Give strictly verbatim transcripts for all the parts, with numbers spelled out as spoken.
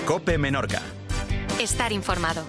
COPE Menorca. Estar informado.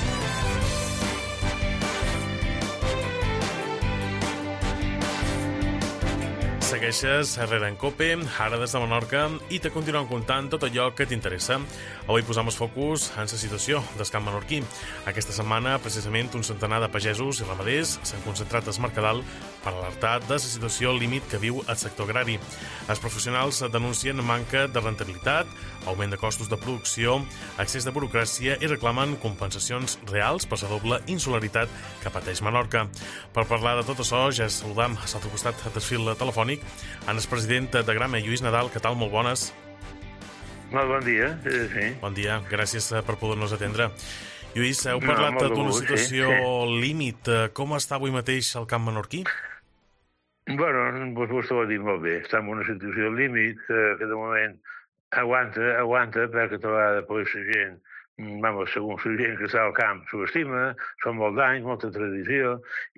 Segueixes Herrera en COPE, ara des de Menorca, i te continuem contant tot allò que t'interessa. Avui posam el focus en la situació del camp menorquí. Aquesta setmana, precisament, un centenar de pagesos i ramaders s'han concentrat al Mercadal per alertar de la situació límit que viu el sector agrari. Els professionals denuncien manca de rentabilitat, augment de costos de producció, excés de burocràcia i reclamen compensacions reals per la doble insularitat que pateix Menorca. Per parlar de tot això, ja saludam a l'altre costat del fil telefònic en el president de Grama, Lluís Nadal. Què tal? Molt bones. Molt bon dia. Sí, sí. Bon dia, gràcies per poder-nos atendre. Lluís, heu No, parlat molt de d'una gust, situació sí, sí. límit. Com està avui mateix el camp menorquí? Bueno, doncs vostè ho ha dit molt bé. Estem en una situació límit que, que de moment aguanta, aguanta, perquè tota vegada pues, la gent, vamos, segons la gent que està al camp s'ho estima, són molts anys, molta tradició,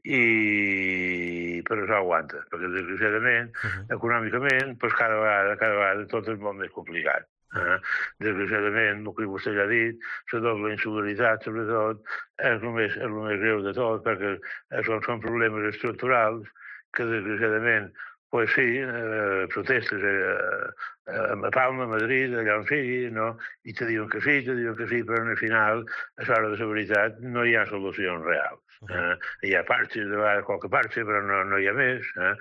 i però això aguanta, perquè desgraciadament, uh -huh. econòmicament, pues, cada vegada, cada vegada tot és molt més complicat. Eh? Desgraciadament, el que vostè ja ha dit, la doble insolidaritat, sobretot, és el més, és el més greu de tot, perquè són, són problemes estructurals que, desgraciadament, pues sí, eh, protestes eh, a Palma, a Madrid, allà on sigui, no? I te diuen que sí, te diuen que sí, però al final, a l'hora de la veritat, no hi ha solucions reals. Eh? Hi ha parxes, de vegades qualque parxa, però no, no hi ha més. Eh?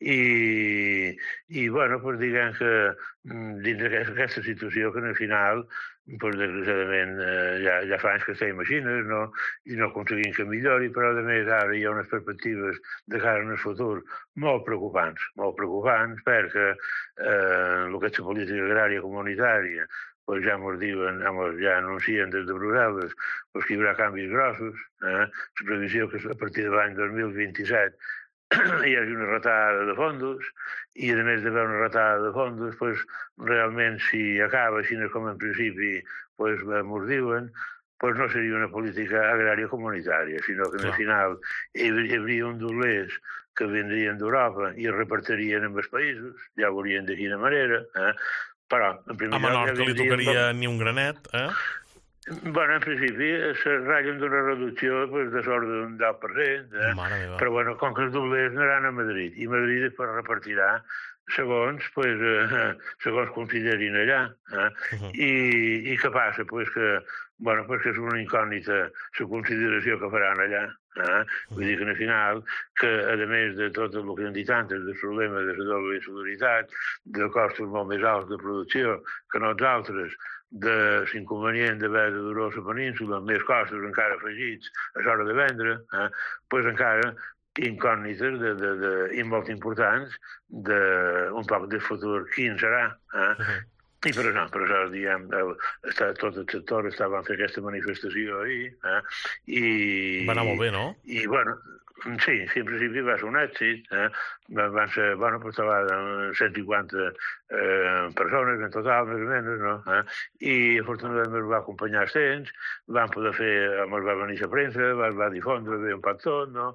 I, i, bueno, pues diguem que dins d'aquesta situació que al final, pues, desgraciadament, eh, ja, ja fa anys que estem machines, no? I no aconseguim que millori, però a més ara hi ha unes perspectives de cara al futur molt preocupants, molt preocupants, perquè eh, el que és la política agrària comunitària, pues ja ens diuen, ja anuncien des de Brussel·les pues, que hi haurà canvis grossos. Eh? La previsió que a partir de l'any dos mil vint-i-set hi hagi una retada de fondos, i a més d'haver una retada de fondos, pues, realment si acaba així com en principi pues, ens diuen, pues no seria una política agrària comunitària, sinó que al final hi hauria un doblers que vindrien d'Europa i es repartirien amb els països, ja ho veurien de quina manera, eh? Però, en primer a Menorca ja li tocaria com... ni un granet, eh? Bueno, en principi, se ratllen d'una reducció pues, de sort d'un deu per cent, eh? Però, bueno, com que els doblers anaran a Madrid, i Madrid es repartirà segons, pues, eh, segons considerin allà. Eh? Uh -huh. I, I què passa? Pues que, bueno, pues que és una incògnita la consideració que faran allà. Eh? Vull dir que al final, que a més de tot el que han dit antes, del problema de la doble insolidaritat, de costos molt més alts de producció que nosaltres, de l'inconvenient d'haver de durar la península, amb més costos encara afegits a l'hora de vendre, eh? Pues encara incògnites de, de, de, i molt importants d'un poc de futur quin serà. Eh? Uh-huh. I per això, per això, diguem, el, està, tot el sector estava a fer aquesta manifestació ahir, eh? I... Va anar molt bé, no? I, bueno, sí, sí, en principi va ser un èxit, eh? Van ser, bueno, pues estaven cent cinquanta eh, persones en total, més o menys, no? Eh? I afortunadament va acompanyar els temps, van poder fer, ens va venir la premsa, va, va difondre bé un poc tot, no?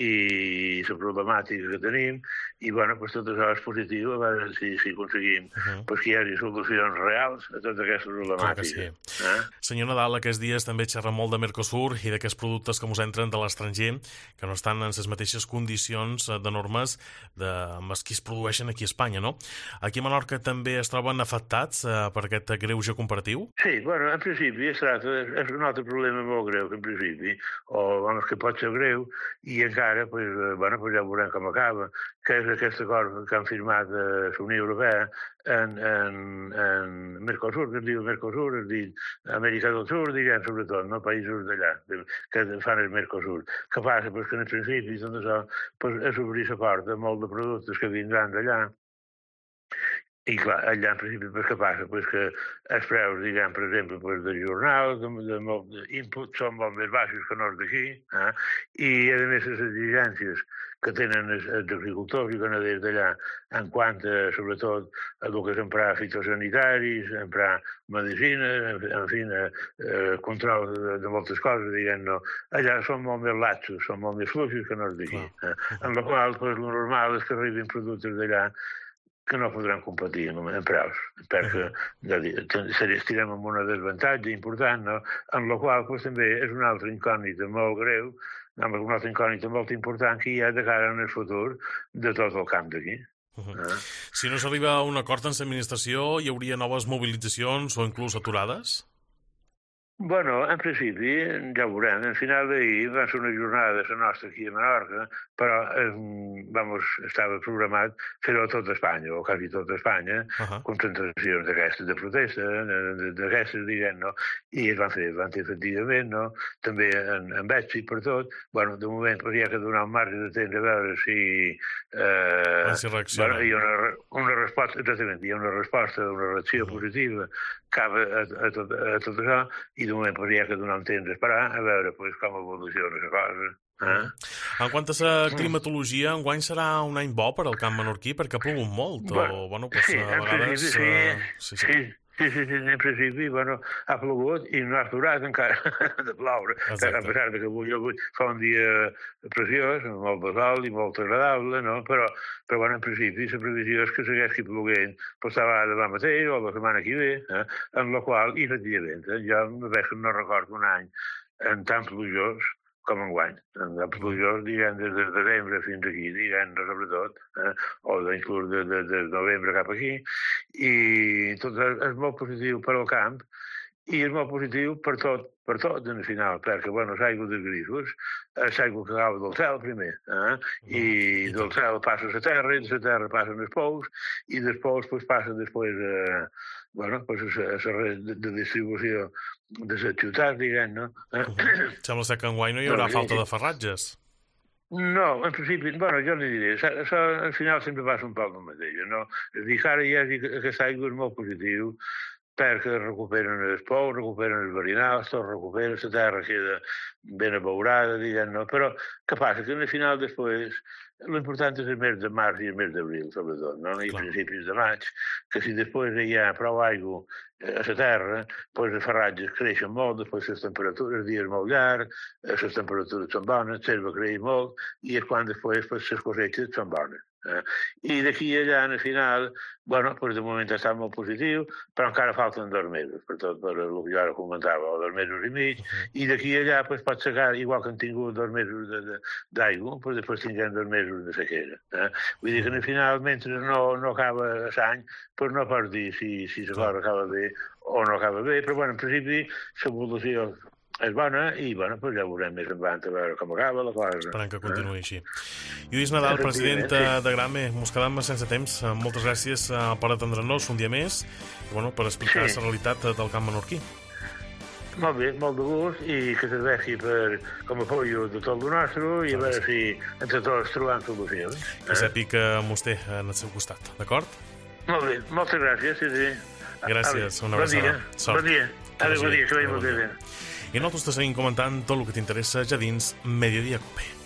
I la problemàtica que tenim, i, bueno, pues tot això és positiu, a veure si, si aconseguim uh -huh. pues, que hi hagi solucions reals a totes aquestes problemàtiques. Clar que sí. Eh? Senyor Nadal, aquests dies també xerra molt de Mercosur i d'aquests productes que ens entren de l'estranger, que no estan en les mateixes condicions de normes de, amb els que es produeixen aquí a Espanya, no? Aquí a Menorca també es troben afectats eh, per aquest greuge comparatiu? Sí, bueno, en principi es tracta, és un altre problema molt greu, en principi, o vamos, que pot ser greu, i encara, pues, bueno, pues ja veurem com acaba, que és aquest acord que han firmat eh, la Unió Europea en, en, en Mercosur, que es diu Mercosur, es diu Amèrica del Sud, diguem, sobretot, no? Països d'allà, que fan el Mercosur. Què passa? Pues que en principi tot això pues, és obrir la porta a molt de productes que vindran d'allà. I clar, allà en principi pues, què passa? Pues que els preus, diguem, per exemple, pues, de jornals, d'input són molt més baixos que no els d'aquí, eh? I a més les exigències que tenen els, els agricultors i ganaders d'allà en quant a, sobretot, a el que és emprar fitosanitaris, emprar medicines, en, en fi, eh, control de, de moltes coses, diguem, no. Allà són molt més laxos, són molt més fluixos que no els d'aquí. Eh? En la qual, pues, el normal és que arribin productes d'allà que no podran competir en, en preus, perquè estirem en una desavantatge important, no? En la qual pues, també és una altra incògnita molt greu, una altra incògnita molt important que hi ha de cara en el futur de tot el camp d'aquí. Uh-huh. eh? Si no s'arriba a un acord en l'administració, hi hauria noves mobilitzacions o inclús aturades? Bueno, en principi, ja ho veurem. Al final d'ahir va ser una jornada la nostra aquí a Menorca, però eh, vamos, estava programat fer-ho a tot Espanya, o quasi tot Espanya, uh-huh. concentracions d'aquestes de protesta, d'aquestes, diguem, no? I es van fer, van fer efectivament, no? També en, en Betxi, per tot. Bueno, de moment pues, hi ha que donar un marge de temps a veure si... Eh, si reacciona. Bueno, hi ha una, una resposta, exactament, hi ha una resposta, una reacció uh-huh. positiva cap a, a, a, tot, a tot això, i de moment pues, hi ha que donar un temps a esperar a veure pues, com evoluciona la cosa. Eh? En quant a la climatologia, enguany serà un any bo per al camp menorquí perquè ha plogut molt, bueno, o bueno, pues, sí, a vegades... Sí, uh, sí, sí. sí. Sí, sí, sí, en principi, bueno, ha plogut i no ha aturat encara de ploure. Exacte. A pesar de que avui, avui fa un dia preciós, molt basalt i molt agradable, no? Però, però bueno, en principi, la previsió és que segueixi ploguent per la demà mateix o la setmana que ve, eh? En la qual, i efectivament, eh? jo no recordo un any en tan plujós com enguany. En tan plujós, diguem, des de desembre fins aquí, diguem, sobretot, eh? o inclús de, de, de novembre cap aquí, i tot és, és molt positiu per al camp, i és molt positiu per tot, per tot, en el final, perquè, bueno, l'aigua dels grifos, és l'aigua que cau del cel, primer, eh? I del cel passa a la terra, i de la terra passen els pous, i dels pous pues, passa després eh, bueno, pues, a la red de, de distribució de les ciutats, diguem, no? Eh? Uh-huh. Sembla ser que enguany no hi haurà no, falta de ferratges. No, en principi, bueno, jo li diré, això al final sempre passa un poc el mateix, no? És a dir, ara hi ha aquesta aigua és molt positiu, perquè recuperen els pous, recuperen els verinals, tot recuperen, la terra queda ben abeurada, diguem, no? Però què passa? Que al final després l'important és el mes de març i el mes d'abril, sobretot, no? I principis de maig, que si després hi ha prou aigua a la terra, doncs els ferratges creixen molt, després les temperatures, els dies molt llargs, les temperatures són bones, l'herba creix molt, i és quan després pues, les cosetxes són bones. Eh? I d'aquí allà, al final, bueno, pues de moment està molt positiu, però encara falten dos mesos, per tot per el que jo ara comentava, dos mesos i mig, i d'aquí allà pues, pot secar, igual que han tingut dos mesos d'aigua, pues després tindrem dos mesos de sequera. Eh? Vull dir que al final, mentre no, no acaba l'any, pues no pots dir si, si la cosa acaba bé o no acaba bé, però bueno, en principi l'evolució és bona i bueno, pues ja veurem més endavant a veure com acaba la cosa. Esperem que continuï eh? així. Lluís Nadal, president sí. de Grame, mos quedam sense temps. Moltes gràcies per atendre'ns un dia més i bueno, per explicar sí. la realitat del camp menorquí. Molt bé, molt de gust i que serveixi per, com a apoyo de tot el nostre i a veure si entre tots trobem solucions. Que eh? sàpiga que mos té en el seu costat, d'acord? Molt bé, moltes gràcies, sí, sí. Gràcies, una abraçada. Bon dia, bon dia, que vagi molt bé. I nosaltres te seguim comentant tot el que t'interessa ja dins Mediodía Cope.